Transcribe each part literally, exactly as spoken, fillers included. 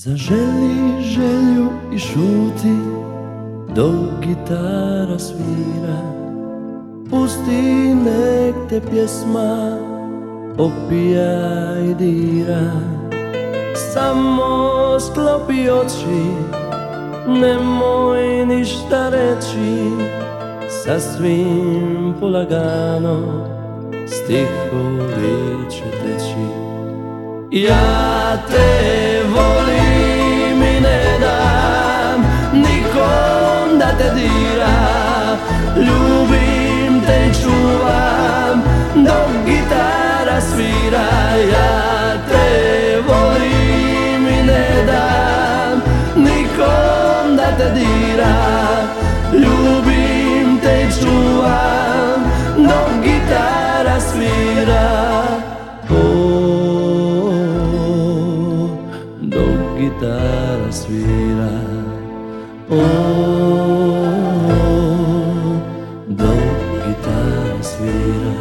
Zaželi želju i šuti dok gitara svira. Pusti nek te pjesma opija i dira. Samo sklopi oči, nemoj ništa reći. Sasvim polagano stihovi će teći. Ja te volim i ne dam nikom da te dira. Ljubim te i čuvam dok gitara svira. Ja te volim i ne dam nikom da te dira. Ljubim te i čuvam dok gitara svira. Dok gitara svira, oh, dok gitara svira.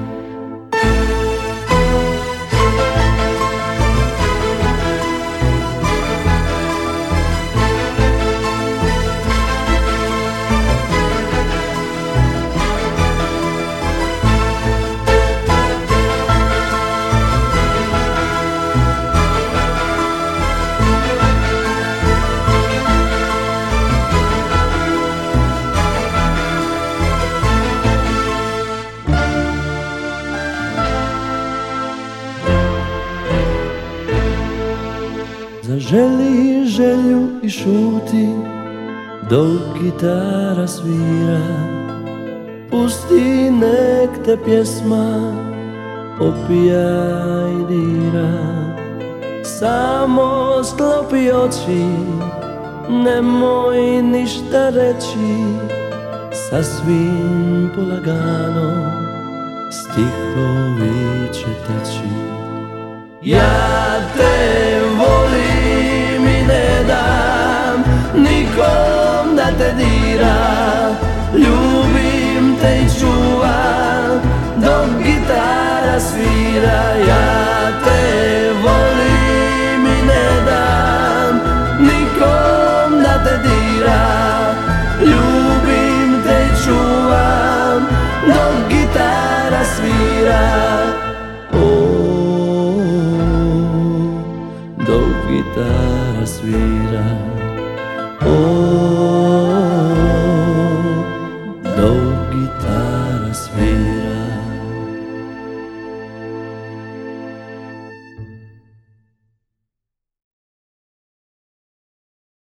Zaželi želju i šuti dok gitara svira. Pusti nek te pjesma opija i dira. Samo sklopi oči, nemoj ništa reći. Sasvim polagano stihovi će teći. Ja te volim i ne dam nikom da te dira. Ljubim te i čuvam dok gitara svira. Ja te volim i ne dam nikom da te dira. Ljubim te i čuvam dok gitara svira. Dok gitara svira, oh.